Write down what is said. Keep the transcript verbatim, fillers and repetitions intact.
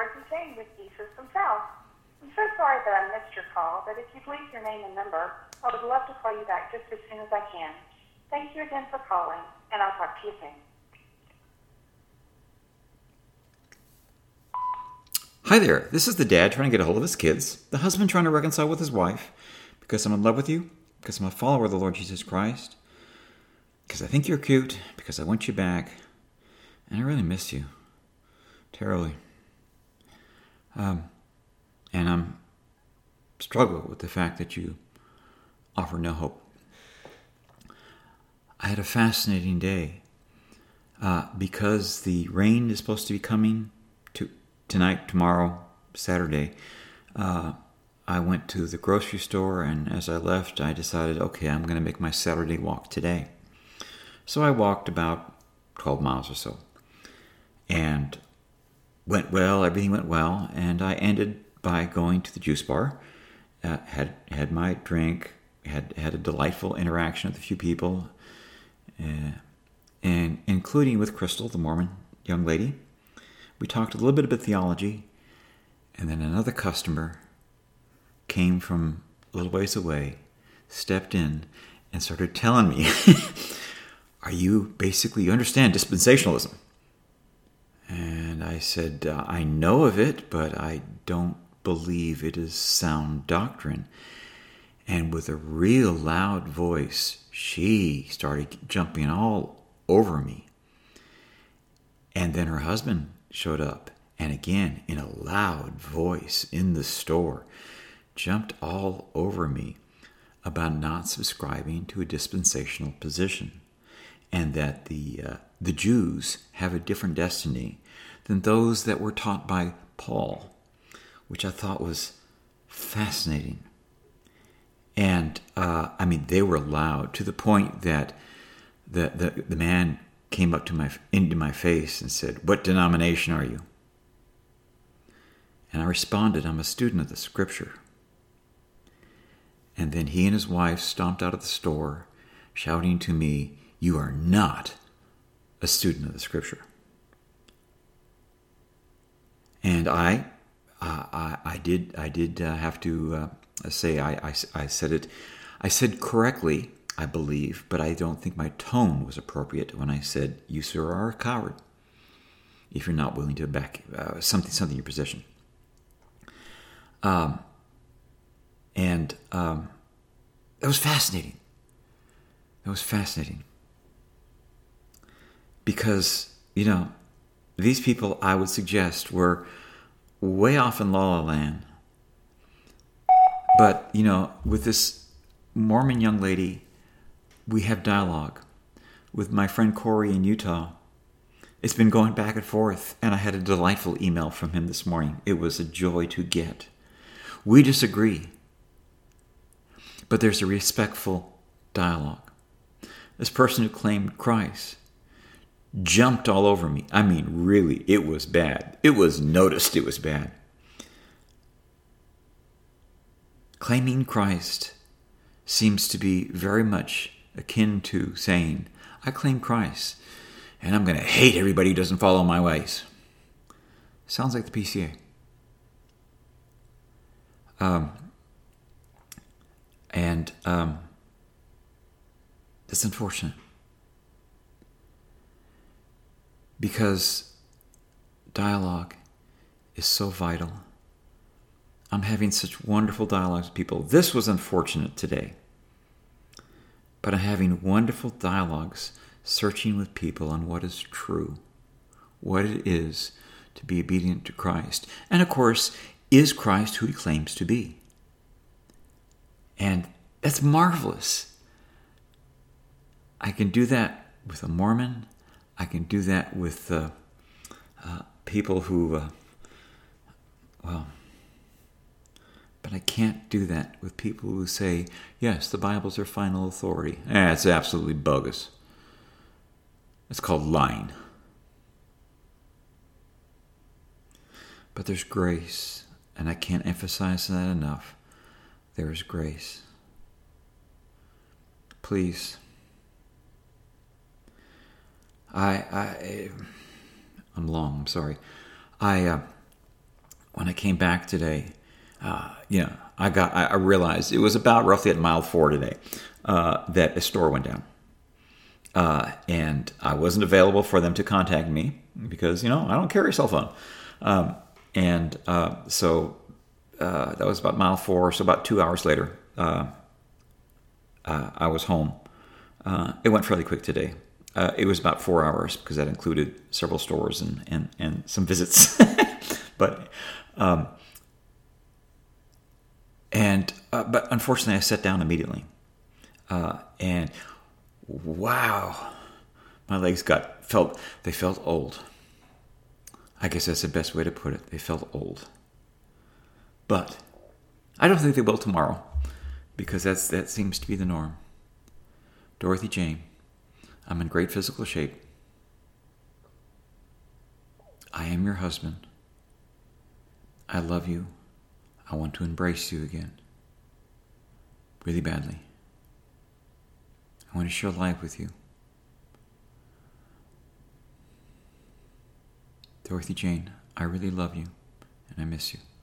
Dorothy Jane with Jesus themselves. I'm so sorry that I missed your call, but if you'd leave your name and number, I would love to call you back just as soon as I can. Thank you again for calling, and I'll talk to you soon. Hi there, this is the dad trying to get a hold of his kids, the husband trying to reconcile with his wife, because I'm in love with you, because I'm a follower of the Lord Jesus Christ, because I think you're cute, because I want you back, and I really miss you. Terribly. Um, and I'm struggling with the fact that you offer no hope. I had a fascinating day, uh, because the rain is supposed to be coming to tonight, tomorrow, Saturday. Uh, I went to the grocery store, and as I left, I decided, okay, I'm going to make my Saturday walk today. So I walked about twelve miles or so, and went well, everything went well, and I ended by going to the juice bar, uh, had had my drink, had had a delightful interaction with a few people, uh, and including with Crystal, the Mormon young lady. We talked a little bit about theology, and then another customer came from a little ways away, stepped in, and started telling me, are you basically, you understand dispensationalism? And I said, uh, I know of it, but I don't believe it is sound doctrine. And with a real loud voice, she started jumping all over me. And then her husband showed up, and again, in a loud voice in the store, jumped all over me about not subscribing to a dispensational position, and that the uh, the Jews have a different destiny than those that were taught by Paul, which I thought was fascinating. And uh, I mean, they were loud to the point that the the, the man came up to my into my face and said, "What denomination are you?" And I responded, "I'm a student of the Scripture." And then he and his wife stomped out of the store, shouting to me, "You are not a student of the Scripture." And I, uh, I, I did, I did uh, have to uh, say, I, I, I said it, I said correctly, I believe, but I don't think my tone was appropriate when I said, "You, sir, are a coward if you're not willing to back uh, something, something in your position." Um, and um, that was fascinating. That was fascinating. Because, you know, these people, I would suggest, were way off in La La Land. But, you know, with this Mormon young lady, we have dialogue. With my friend Corey in Utah, it's been going back and forth, and I had a delightful email from him this morning. It was a joy to get. We disagree, but there's a respectful dialogue. This person who claimed Christ jumped all over me. I mean, really, it was bad. It was noticed it was bad. Claiming Christ seems to be very much akin to saying, I claim Christ, and I'm going to hate everybody who doesn't follow my ways. Sounds like the P C A. Um, and um, it's unfortunate. Because dialogue is so vital. I'm having such wonderful dialogues with people. This was unfortunate today. But I'm having wonderful dialogues searching with people on what is true, what it is to be obedient to Christ. And of course, is Christ who he claims to be? And that's marvelous. I can do that with a Mormon. I can do that with uh, uh, people who, uh, well, but I can't do that with people who say, yes, the Bible's their final authority. Eh, it's absolutely bogus. It's called lying. But there's grace, and I can't emphasize that enough. There is grace. Please. I, I, I'm long, I'm sorry. I, uh, when I came back today, uh, you know, I got I, I realized it was about roughly at mile four today uh, that a store went down. Uh, and I wasn't available for them to contact me because, you know, I don't carry a cell phone. Um, and uh, so uh, that was about mile four. So about two hours later, uh, uh, I was home. Uh, it went fairly quick today. Uh, it was about four hours because that included several stores and, and, and some visits. but um, and uh, but unfortunately, I sat down immediately. Uh, and wow, my legs got felt they felt old. I guess that's the best way to put it. They felt old. But I don't think they will tomorrow, because that's that seems to be the norm. Dorothy Jane, I'm in great physical shape. I am your husband. I love you. I want to embrace you again. Really badly. I want to share life with you. Dorothy Jane, I really love you, and I miss you.